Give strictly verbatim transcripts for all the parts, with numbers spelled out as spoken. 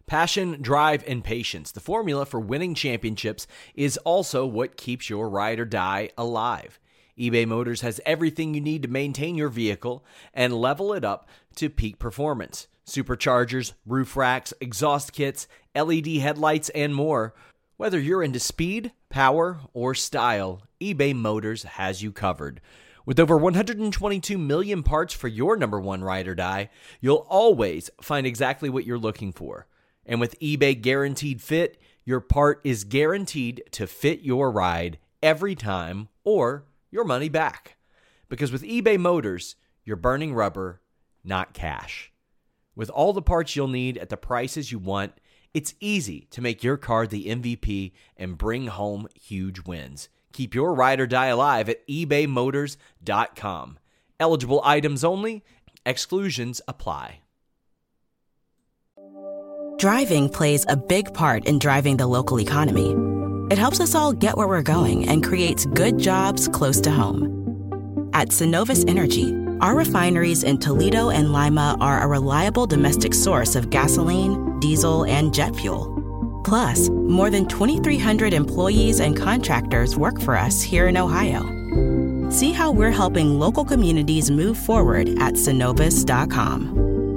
Passion, drive, and patience. The formula for winning championships is also what keeps your ride or die alive. eBay Motors has everything you need to maintain your vehicle and level it up to peak performance. Superchargers, roof racks, exhaust kits, L E D headlights, and more. Whether you're into speed, power, or style, eBay Motors has you covered. With over one hundred twenty-two million parts for your number one ride or die, you'll always find exactly what you're looking for. And with eBay Guaranteed Fit, your part is guaranteed to fit your ride every time or your money back. Because with eBay Motors, you're burning rubber, not cash. With all the parts you'll need at the prices you want, it's easy to make your car the M V P and bring home huge wins. Keep your ride or die alive at ebay motors dot com. Eligible items only. Exclusions apply. Driving plays a big part in driving the local economy. It helps us all get where we're going and creates good jobs close to home. At Synovus Energy, our refineries in Toledo and Lima are a reliable domestic source of gasoline, diesel, and jet fuel. Plus, more than twenty-three hundred employees and contractors work for us here in Ohio. See how we're helping local communities move forward at synovus dot com.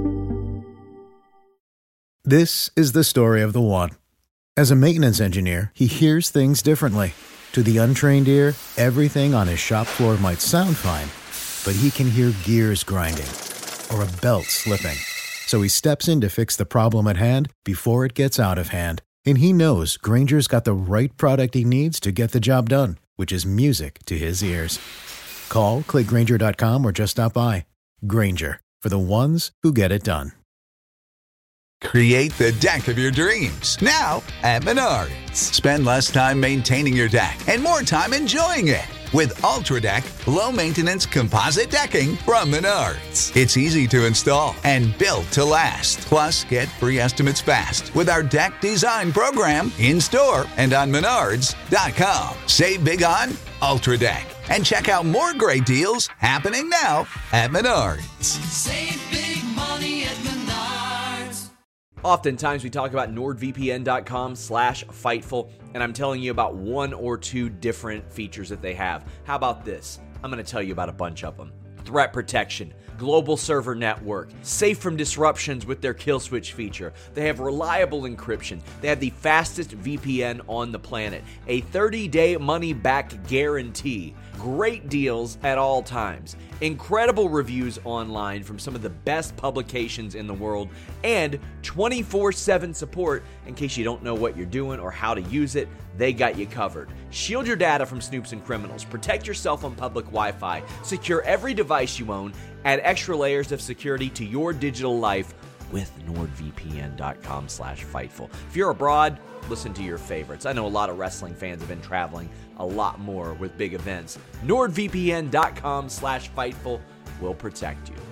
This is the story of the one. As a maintenance engineer, he hears things differently. To the untrained ear, everything on his shop floor might sound fine, but he can hear gears grinding or a belt slipping. So he steps in to fix the problem at hand before it gets out of hand. And he knows Grainger's got the right product he needs to get the job done, which is music to his ears. Call, click Grainger dot com, or just stop by. Grainger, for the ones who get it done. Create the deck of your dreams now at Menards. Spend less time maintaining your deck and more time enjoying it with Ultra Deck low-maintenance composite decking from Menards. It's easy to install and built to last. Plus, get free estimates fast with our deck design program in-store and on menards dot com. Save big on Ultra Deck and check out more great deals happening now at Menards. Save big money at Menards. Oftentimes we talk about nordvpn dot com slash Fightful, and I'm telling you about one or two different features that they have. How about this? I'm going to tell you about a bunch of them. Threat protection, global server network, safe from disruptions with their kill switch feature. They have reliable encryption. They have the fastest V P N on the planet, a thirty-day money-back guarantee, great deals at all times, incredible reviews online from some of the best publications in the world, and twenty-four seven support in case you don't know what you're doing or how to use it. They got you covered. Shield your data from snoops and criminals. Protect yourself on public Wi-Fi. Secure every device you own. Add extra layers of security to your digital life with nordvpn dot com slash Fightful. If you're abroad, listen to your favorites. I know a lot of wrestling fans have been traveling a lot more with big events. nordvpn dot com slash Fightful will protect you.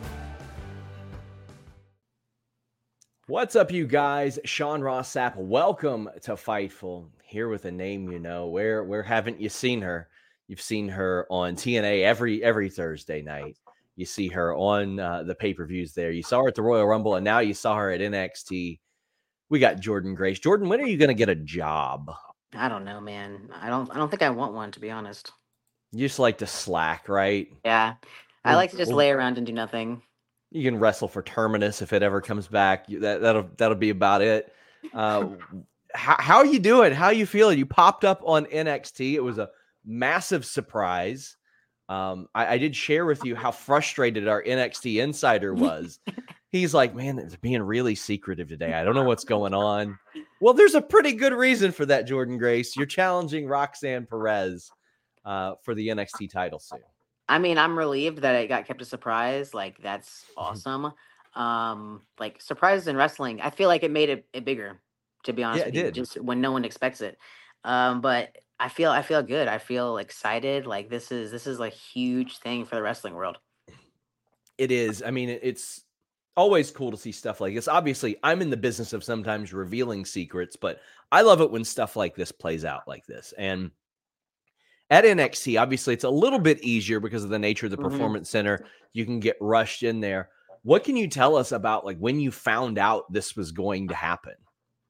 What's up, you guys? Sean Ross Sapp. Welcome to Fightful. Here with a name you know. Where where haven't you seen her? You've seen her on T N A every every Thursday night. You see her on uh, the pay-per-views there. You saw her at the Royal Rumble, and now you saw her at N X T. We got Jordynne Grace. Jordan, when are you going to get a job? I don't know, man. I don't I don't think I want one, to be honest. You just like to slack, right? Yeah. I like to just lay around and do nothing. You can wrestle for Terminus if it ever comes back. That, that'll that'll be about it. Uh, how, how are you doing? How are you feeling? You popped up on N X T. It was a massive surprise. Um, I, I did share with you how frustrated our N X T insider was. He's like, man, they're being really secretive today. I don't know what's going on. Well, there's a pretty good reason for that, Jordynne Grace. You're challenging Roxanne Perez uh, for the N X T title soon. I mean, I'm relieved that it got kept a surprise. Like, that's awesome. Um, like, surprises in wrestling, I feel like it made it, it bigger, to be honest Yeah, with it you, did. just when no one expects it. Um, but I feel I feel good. I feel excited. Like, this is this is a huge thing for the wrestling world. It is. I mean, it- it's always cool to see stuff like this. Obviously, I'm in the business of sometimes revealing secrets, but I love it when stuff like this plays out like this. And at N X T, obviously, it's a little bit easier because of the nature of the Mhm. Performance Center. You can get rushed in there. What can you tell us about like when you found out this was going to happen?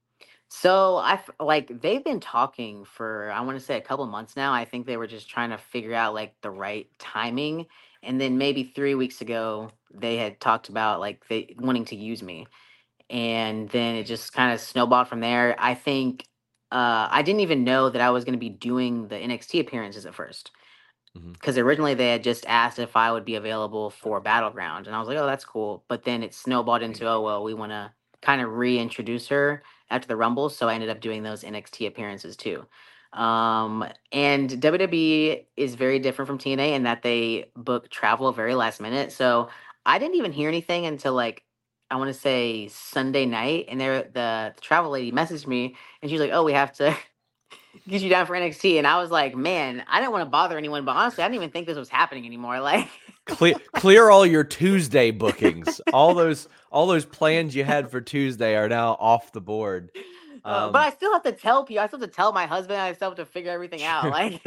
So I f- like they've been talking for I want to say a couple months now. I think they were just trying to figure out like the right timing, and then maybe three weeks ago they had talked about like they wanting to use me, and then it just kind of snowballed from there. I think uh, I didn't even know that I was going to be doing the N X T appearances at first Mhm. because originally they had just asked if I would be available for Battleground, and I was like, "Oh, that's cool." But then it snowballed into, "Oh, well, we want to kind of reintroduce her after the Rumble," so I ended up doing those N X T appearances too. Um, and W W E is very different from T N A in that they book travel very last minute. So I didn't even hear anything until like I want to say Sunday night, and there the, the travel lady messaged me, and she's like, "Oh, we have to." Get you down for N X T. And I was like, man, I didn't want to bother anyone, but honestly, I didn't even think this was happening anymore. Like, Clear clear all your Tuesday bookings. All those all those plans you had for Tuesday are now off the board. uh, but Um, I still have to tell people. I still have to tell my husband. I still have to figure everything out. sure. Like,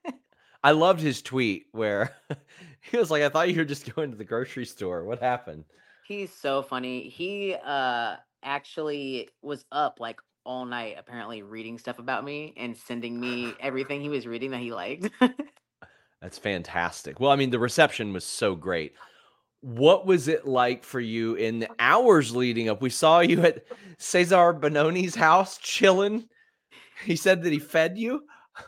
I loved his tweet where he was like, "I thought you were just going to the grocery store. What happened?" he's so funny. He uh actually was up like all night, apparently reading stuff about me and sending me everything he was reading that he liked. That's fantastic. Well, I mean, the reception was so great. What was it like for you in the hours leading up? We saw you at Cesar Bononi's house chilling. He said that he fed you.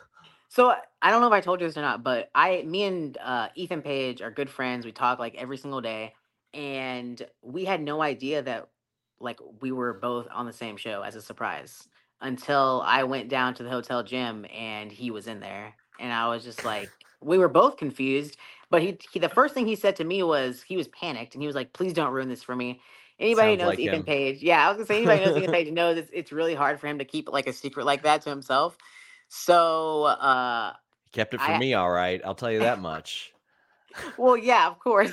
So I don't know if I told you this or not, but I, me and uh, Ethan Page are good friends. We talk like every single day, and we had no idea that like we were both on the same show as a surprise until I went down to the hotel gym and he was in there, and I was just like, we were both confused. But he, he the first thing he said to me was he was panicked and he was like, "Please don't ruin this for me." Anybody who Sounds knows like Ethan him. Page, yeah, I was gonna say anybody who knows Ethan Page knows it's it's really hard for him to keep like a secret like that to himself. So uh Kept it from I me, all right. I'll tell you that much. well, yeah, of course.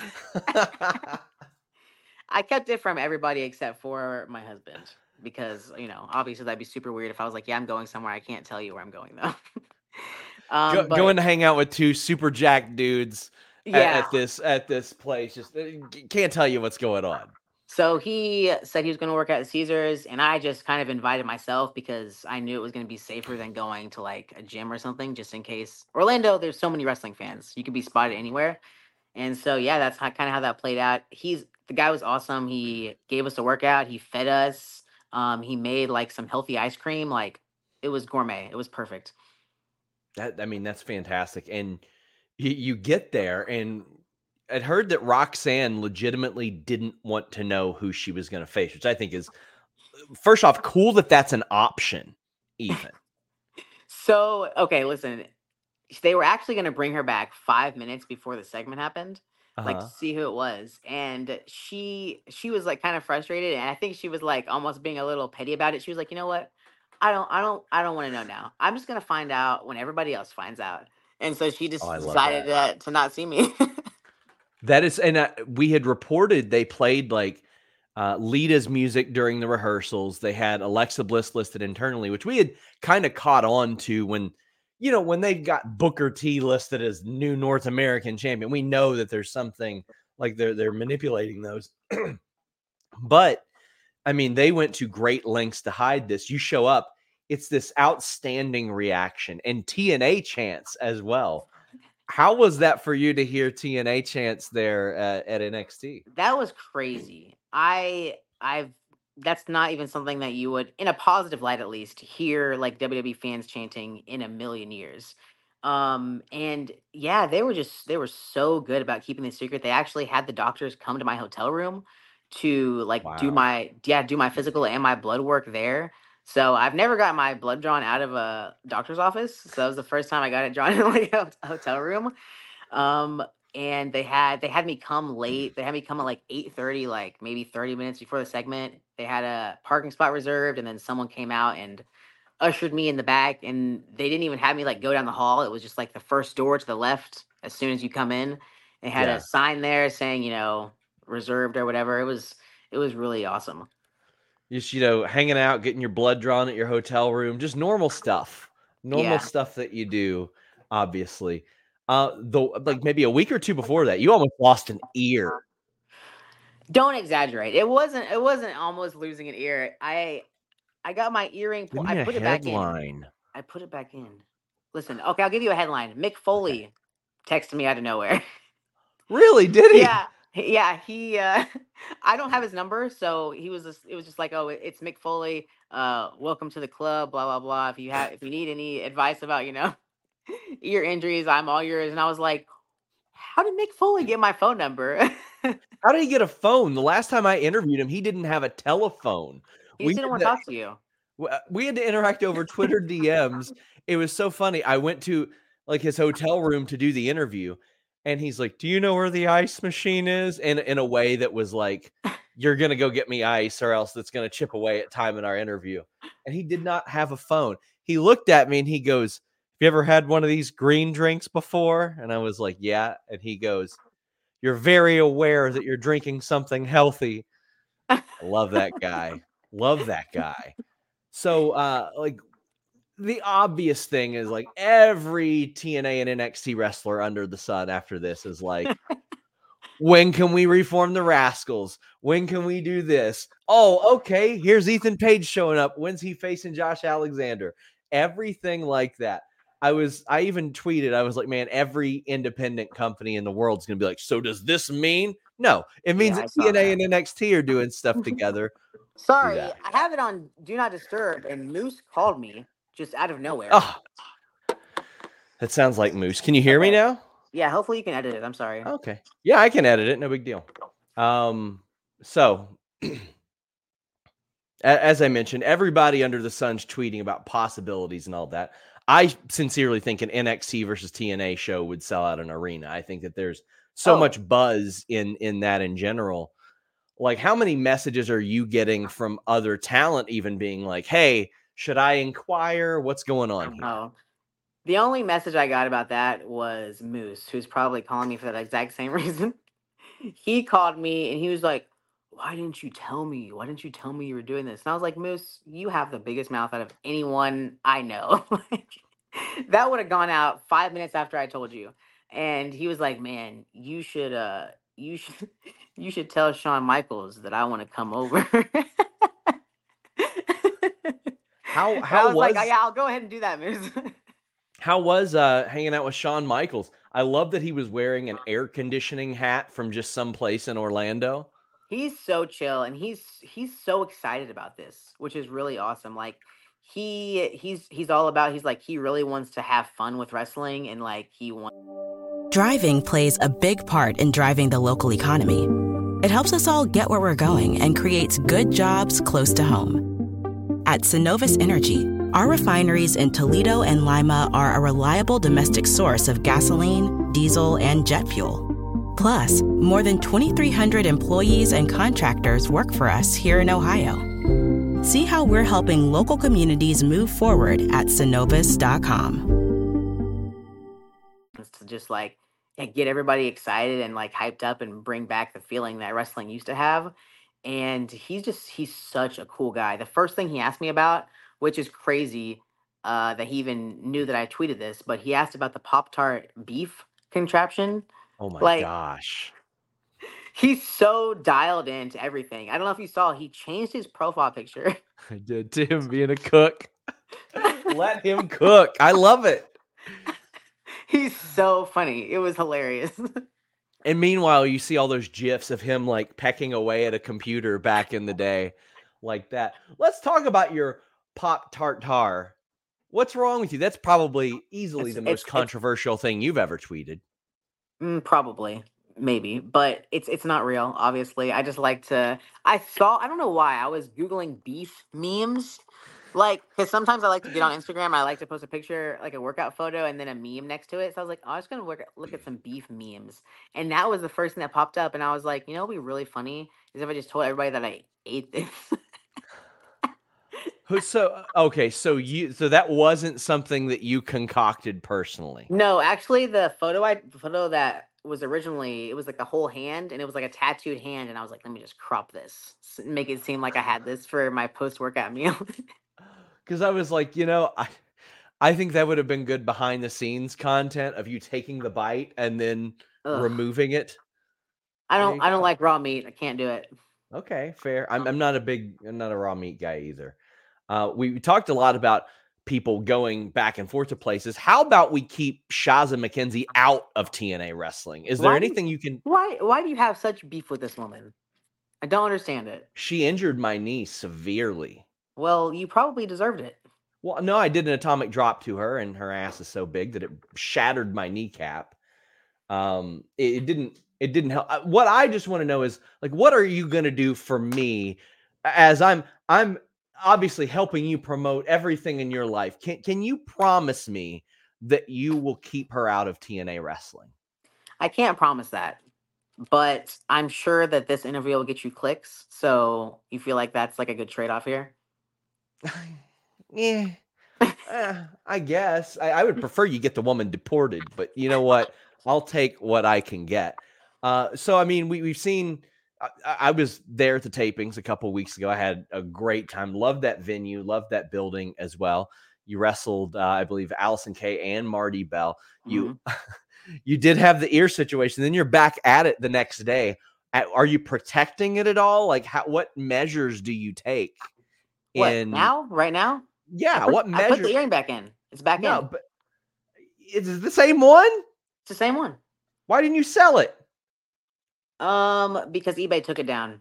I kept it from everybody except for my husband because, you know, obviously that'd be super weird if I was like, "Yeah, I'm going somewhere. I can't tell you where I'm going though." Go, um, going but to hang out with two super jack dudes at, yeah. at this at this place. Just uh, g- can't tell you what's going on. So he said he was going to work at Caesars, and I just kind of invited myself because I knew it was going to be safer than going to like a gym or something, just in case. Orlando, there's so many wrestling fans; you could be spotted anywhere. And so, yeah, that's how, kind of how that played out. He's the guy was awesome. He gave us a workout. He fed us. Um, he made like some healthy ice cream. Like it was gourmet. It was perfect. That I mean, that's fantastic. And you, you get there, and I'd heard that Roxanne legitimately didn't want to know who she was going to face, which I think is first off cool that that's an option. Even So, okay, listen, they were actually going to bring her back five minutes before the segment happened, uh like to huh. see who it was. And she she was like kind of frustrated, and I think she was like almost being a little petty about it. She was like, "You know what? I don't I don't I don't want to know now. I'm just gonna find out when everybody else finds out." And so she Oh, just I love decided that. uh, to not see me. That is, and uh, we had reported they played like uh, Lita's music during the rehearsals. They had Alexa Bliss listed internally, which we had kind of caught on to when, you know, when they got Booker T listed as new North American champion. We know that there's something like they're they're manipulating those. But I mean, they went to great lengths to hide this. You show up, it's this outstanding reaction and T N A chants as well. How was that for you to hear T N A chants there at, at N X T? That was crazy. I I've that's not even something that you would, in a positive light at least, hear like W W E fans chanting in a million years. Um, and yeah, they were just they were so good about keeping the secret. They actually had the doctors come to my hotel room to like do Wow. my yeah, do my physical and my blood work there. So I've never got my blood drawn out of a doctor's office. So that was the first time I got it drawn in like a hotel room. Um, and they had they had me come late. They had me come at like eight thirty, like maybe thirty minutes before the segment. They had a parking spot reserved, and then someone came out and ushered me in the back. And they didn't even have me like go down the hall. It was just like the first door to the left as soon as you come in. They had a Yeah. sign there saying, you know, reserved or whatever. It was it was really awesome. Just, you know, hanging out, getting your blood drawn at your hotel room, just normal stuff. Normal Yeah. stuff that you do, obviously. Uh though like maybe a week or two before that, you almost lost an ear. Don't exaggerate. It wasn't it wasn't almost losing an ear. I I got my earring. Give Pull- me I a put it back in. headline. I put it back in. Listen, okay, I'll give you a headline. Mick Foley texted me out of nowhere. Really? Did he? Yeah, he- yeah. He, uh, I don't have his number, so he was. Just, it was just like, oh, it- it's Mick Foley. Uh, welcome to the club. Blah blah blah. If you have, if you need any advice about, you know, ear injuries, I'm all yours. And I was like, how did Mick Foley get my phone number? How did he get a phone? The last time I interviewed him, he didn't have a telephone. He We just didn't had want to to- talk to you. w- uh, we had to interact over Twitter D Ms. It was so funny. I went to like his hotel room to do the interview, and he's like, "Do you know where the ice machine is?" And in a way that was like, "You're gonna go get me ice, or else that's gonna chip away at time in our interview." And he did not have a phone. He looked at me and he goes, "Have you ever had one of these green drinks before?" And I was like, "Yeah." And he goes, "You're very aware that you're drinking something healthy." I love that guy. Love that guy. So, uh, like, the obvious thing is like every T N A and N X T wrestler under the sun after this is like, when can we reform the Rascals? When can we do this? Oh, okay. Here's Ethan Page showing up. When's he facing Josh Alexander? Everything like that. I was, I even tweeted, I was like, man, every independent company in the world is going to be like, so does this mean? No, it means Yeah, I that saw T N A that. and N X T are doing stuff together. Sorry, that. I have it on Do Not Disturb, and Moose called me just out of nowhere. Oh, that sounds like Moose. Can you hear me Okay. now? Yeah, hopefully you can edit it. I'm sorry. Okay. Yeah, I can edit it. No big deal. Um, so a- as I mentioned, everybody under the sun's tweeting about possibilities and all that. I sincerely think an N X T versus T N A show would sell out an arena. I think that there's so Oh. much buzz in in that in general. Like, how many messages are you getting from other talent even being like, hey, should I inquire? What's going on here? Oh. The only message I got about that was Moose, who's probably calling me for that exact same reason. He called me and he was like, why didn't you tell me? Why didn't you tell me you were doing this? And I was like, Moose, you have the biggest mouth out of anyone I know. Like, that would have gone out five minutes after I told you. And he was like, man, you should uh you should you should tell Shawn Michaels that I want to come over. How And I how was, was like, yeah, I'll go ahead and do that, Moose. how was uh hanging out with Shawn Michaels? I love that he was wearing an air conditioning hat from just some place in Orlando. He's so chill and he's he's so excited about this, which is really awesome. Like he he's he's all about he's like he really wants to have fun with wrestling and like he wants Driving plays a big part in driving the local economy. It helps us all get where we're going and creates good jobs close to home. At Synovus Energy, our refineries in Toledo and Lima are a reliable domestic source of gasoline, diesel, and jet fuel. Plus, more than twenty-three hundred employees and contractors work for us here in Ohio. See how we're helping local communities move forward at synovus dot com. to just like yeah, get everybody excited and like hyped up and bring back the feeling that wrestling used to have. And he's just he's such a cool guy. The first thing he asked me about, which is crazy, uh, that he even knew that I tweeted this, but he asked about the Pop-Tart beef contraption. Oh my Like- gosh. He's so dialed into everything. I don't know if you saw, he changed his profile picture. I did to him being a cook. Let him cook. I love it. He's so funny. It was hilarious. And meanwhile, you see all those GIFs of him like pecking away at a computer back in the day like that. Let's talk about your Pop Tartar. What's wrong with you? That's probably easily It's- the it's- most it's- controversial thing you've ever tweeted. Mm, probably, maybe, but it's it's not real. Obviously, I just like to. I saw. I don't know why. I was googling beef memes, like because sometimes I like to get on Instagram. I like to post a picture, like a workout photo, and then a meme next to it. So I was like, oh, I'm just gonna work, look at some beef memes, and that was the first thing that popped up. And I was like, you know, what'd be really funny is if I just told everybody that I ate this. Who- So okay, so you so that wasn't something that you concocted personally. No, actually, the photo I the photo that was originally it was like the whole hand, and it was like a tattooed hand, and I was like, let me just crop this, s- make it seem like I had this for my post workout meal. Because I was like, you know, I I think that would have been good behind the scenes content of you taking the bite and then Ugh. removing it. I There don't you I don't go. like raw meat. I can't do it. Okay, fair. I'm I'm not a big I'm not a raw meat guy either. Uh, we talked a lot about people going back and forth to places. How about we keep Shaza McKenzie out of T N A wrestling? Is there Why do you- anything you can? Why why do you have such beef with this woman? I don't understand it. She injured my knee severely. Well, you probably deserved it. Well, no, I did an atomic drop to her, and her ass is so big that it shattered my kneecap. Um, it, it didn't. It didn't help. Uh, What I just want to know is, like, what are you going to do for me, as I'm I'm obviously helping you promote everything in your life? Can can you promise me that you will keep her out of T N A wrestling? I can't promise that, but I'm sure that this interview will get you clicks. So you feel like that's like a good trade off here? Yeah, uh, I guess I, I would prefer you get the woman deported, but you know what? I'll take what I can get. Uh, so I mean, we we've seen. I, I was there at the tapings a couple weeks ago. I had a great time. Loved that venue. Loved that building as well. You wrestled, uh, I believe, Allison Kay and Marty Bell. You you did have the ear situation. Then you're back at it the next day. At- Are you protecting it at all? Like, how, what measures do you take? What In now? Right now? I yeah, put, what I put the measure? earring back in. It's back No, in. but it's the same one. It's the same one. Why didn't you sell it? Um, because eBay took it down.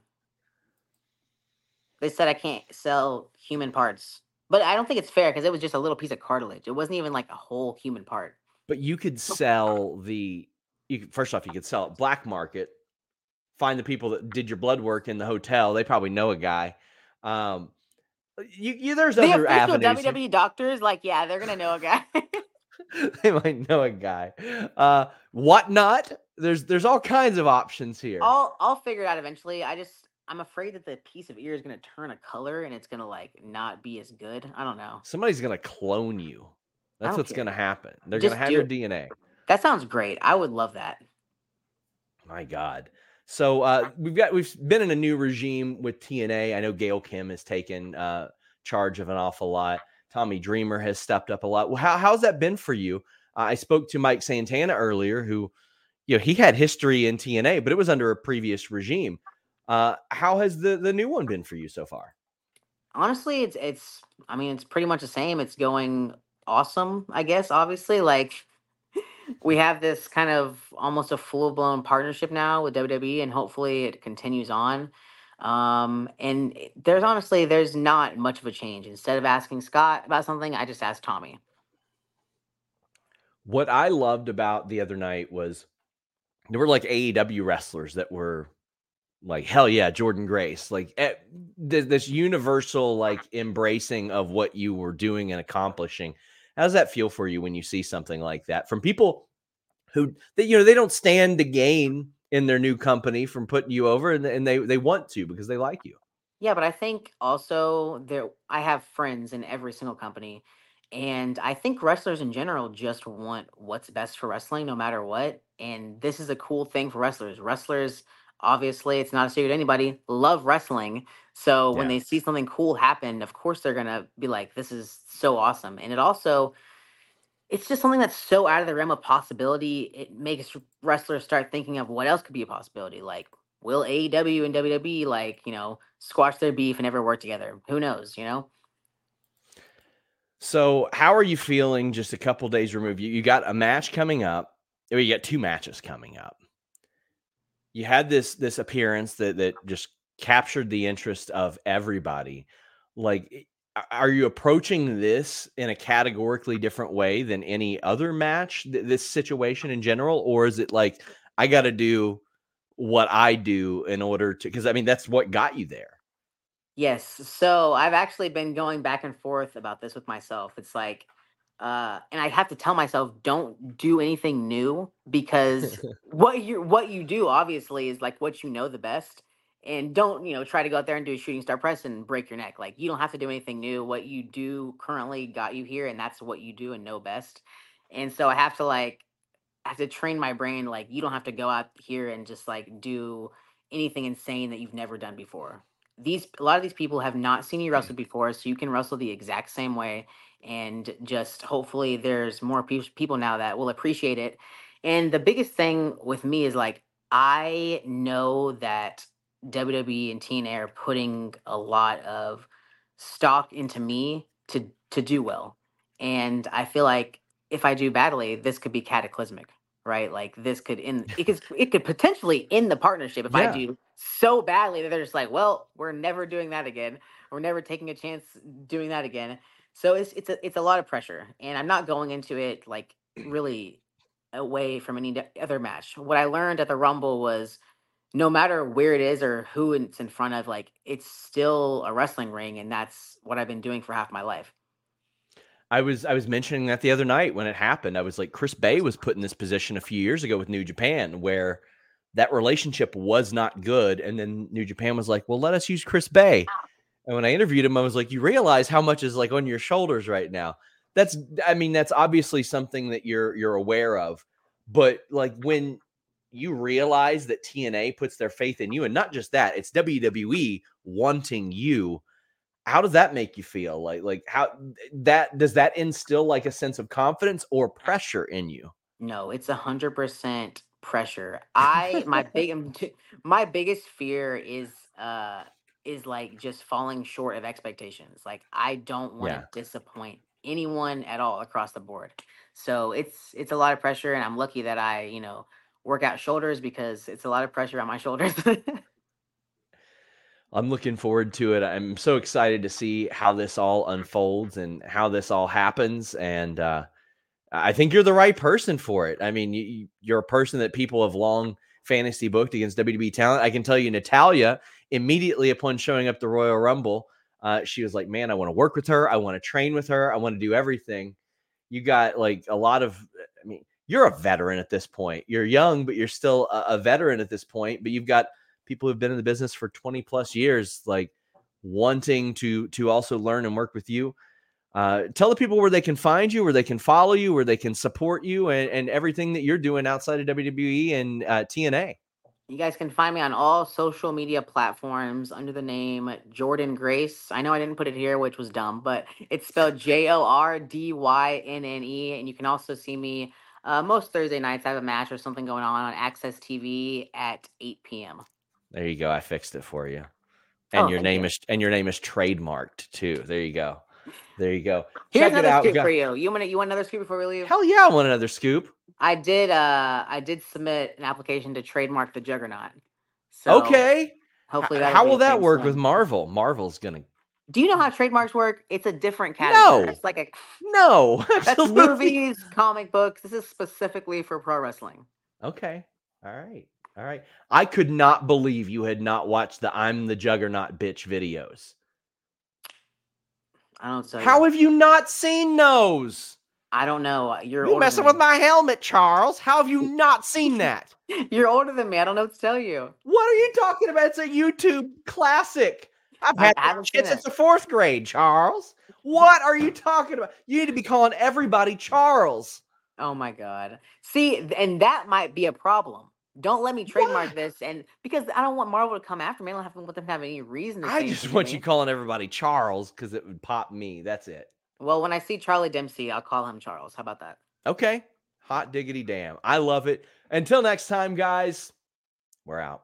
They said I can't sell human parts, but I don't think it's fair because it was just a little piece of cartilage. It wasn't even like a whole human part. But you could sell the. You could, first off, you could sell it black market. Find the people that did your blood work in the hotel. They probably know a guy. Um, you, you there's The other official avenues. W W E doctors, like, yeah, they're gonna know a guy. They might know a guy. Uh, whatnot. There's there's all kinds of options here. I'll I'll figure it out eventually. I just I'm afraid that the piece of ear is gonna turn a color and it's gonna like not be as good. I don't know. Somebody's gonna clone you. That's don't what's care. gonna happen. They're Just gonna have do your it. D N A. That sounds great. I would love that. My God. So uh, we've got we've been in a new regime with T N A. I know Gail Kim has taken uh, charge of an awful lot. Tommy Dreamer has stepped up a lot. Well, how how's that been for you? Uh, I spoke to Mike Santana earlier, who, you know, he had history in T N A, but it was under a previous regime. Uh, how has the the new one been for you so far? Honestly, it's it's I mean, it's pretty much the same. It's going awesome, I guess, obviously. Like we have this kind of almost a full-blown partnership now with W W E, and hopefully it continues on. Um, and it- there's honestly there's not much of a change. Instead of asking Scott about something, I just asked Tommy. What I loved about the other night was there were like A E W wrestlers that were like, hell yeah, Jordan Grace, like eh, th- this universal like embracing of what you were doing and accomplishing. How does that feel for you when you see something like that from people who that you know they don't stand to gain in their new company from putting you over, and, and they they want to because they like you? Yeah, but I think also there I have friends in every single company, and I think wrestlers in general just want what's best for wrestling no matter what. And this is a cool thing for wrestlers. Wrestlers, obviously, it's not a secret to anybody, love wrestling. So when Yeah. they see something cool happen, of course they're gonna be like, this is so awesome. And it also it's just something that's so out of the realm of possibility. It makes wrestlers start thinking of what else could be a possibility. Like, will A E W and W W E like, you know, squash their beef and never work together? Who knows, you know? So how are you feeling just a couple days removed? You, you got a match coming up. Or you got two matches coming up. You had this this appearance that that just captured the interest of everybody. Like, i- are you approaching this in a categorically different way than any other match, th- this situation in general? Or is it like, I got to do what I do in order to, because I mean, that's what got you there. Yes. So I've actually been going back and forth about this with myself. It's like, uh, and I have to tell myself, don't do anything new because what you what you do obviously is like what you know the best. And don't, you know, try to go out there and do a shooting star press and break your neck. Like you don't have to do anything new. What you do currently got you here, and that's what you do and know best. And so I have to like I have to train my brain like you don't have to go out here and just like do anything insane that you've never done before. These a lot of these people have not seen you wrestle before, so you can wrestle the exact same way, and just hopefully there's more pe- people now that will appreciate it. And the biggest thing with me is like I know that W W E and T N A are putting a lot of stock into me to to do well. And I feel like if I do badly, this could be cataclysmic, right? Like this could end it could it could potentially end the partnership if I Yeah. do so badly that they're just like, well, we're never doing that again. We're never taking a chance doing that again. So it's it's a it's a lot of pressure. And I'm not going into it like really away from any d- other match. What I learned at the Rumble was no matter where it is or who it's in front of, like it's still a wrestling ring, and that's what I've been doing for half my life. I was I was mentioning that the other night when it happened. I was like, Chris Bay was put in this position a few years ago with New Japan where that relationship was not good. And then New Japan was like, well, let us use Chris Bay. And when I interviewed him, I was like, you realize how much is like on your shoulders right now. That's, I mean, that's obviously something that you're, you're aware of, but like when you realize that T N A puts their faith in you, and not just that, it's W W E wanting you. How does that make you feel? Like, like how that does that instill like a sense of confidence or pressure in you? No, it's a hundred percent pressure. I my big my biggest fear is uh is like just falling short of expectations. Like I don't want to Yeah. disappoint anyone at all across the board. So it's it's a lot of pressure, and I'm lucky that I, you know, work out shoulders because it's a lot of pressure on my shoulders. I'm looking forward to it. I'm so excited to see how this all unfolds and how this all happens. And uh, I think you're the right person for it. I mean, you, you're a person that people have long fantasy booked against W W E talent. I can tell you, Natalya, immediately upon showing up the Royal Rumble, uh, she was like, man, I want to work with her. I want to train with her. I want to do everything. You got like a lot of, I mean, you're a veteran at this point. You're young, but you're still a, a veteran at this point. But you've got people who've been in the business for twenty plus years, like wanting to, to also learn and work with you. Uh, tell the people where they can find you, where they can follow you, where they can support you, and, and everything that you're doing outside of W W E and uh, T N A. You guys can find me on all social media platforms under the name Jordan Grace. I know I didn't put it here, which was dumb, but it's spelled J O R D Y N N E. And you can also see me uh, most Thursday nights. I have a match or something going on on Access T V at eight p.m. There you go. I fixed it for you. And Oh, your thank name you. is and your name is trademarked too. There you go. There you go. Here's Check it another out. scoop Go- for you. You want you want another scoop before we leave? Hell yeah, I want another scoop. I did. Uh, I did submit an application to trademark the Juggernaut. So Okay. hopefully, H- that'll How be a will that thing work soon. with Marvel? Marvel's gonna Do you know how trademarks work? It's a different category. No. It's like a no. that's Absolutely. movies, comic books. This is specifically for pro wrestling. Okay. All right. All right. I could not believe you had not watched the I'm the Juggernaut bitch videos. I don't know. How have you not seen those? I don't know. You're You older messing than with me. my helmet, Charles. How have you not seen that? You're older than me. I don't know what to tell you. What are you talking about? It's a YouTube classic. I've I had haven't shit seen since it. the fourth grade, Charles. What are you talking about? You need to be calling everybody Charles. Oh my god. See, th- and that might be a problem. Don't let me trademark Why? this, and because I don't want Marvel to come after me. I don't have to want them to have any reason to. I say just anything want to you me. calling everybody Charles because it would pop me. That's it. Well, when I see Charlie Dempsey, I'll call him Charles. How about that? Okay. Hot diggity damn. I love it. Until next time, guys, we're out.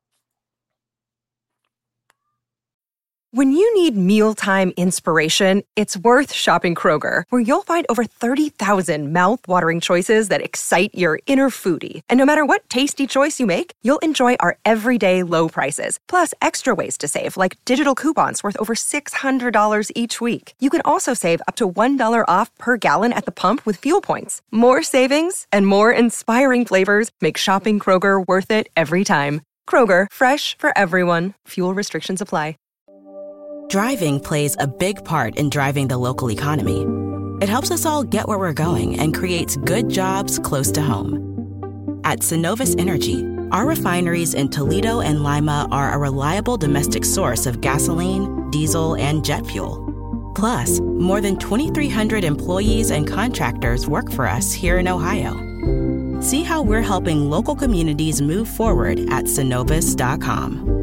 When you need mealtime inspiration, it's worth shopping Kroger, where you'll find over thirty thousand mouth-watering choices that excite your inner foodie. And no matter what tasty choice you make, you'll enjoy our everyday low prices, plus extra ways to save, like digital coupons worth over six hundred dollars each week. You can also save up to one dollar off per gallon at the pump with fuel points. More savings and more inspiring flavors make shopping Kroger worth it every time. Kroger, fresh for everyone. Fuel restrictions apply. Driving plays a big part in driving the local economy. It helps us all get where we're going and creates good jobs close to home. At Synovus Energy, our refineries in Toledo and Lima are a reliable domestic source of gasoline, diesel, and jet fuel. Plus, more than twenty-three hundred employees and contractors work for us here in Ohio. See how we're helping local communities move forward at synovus dot com.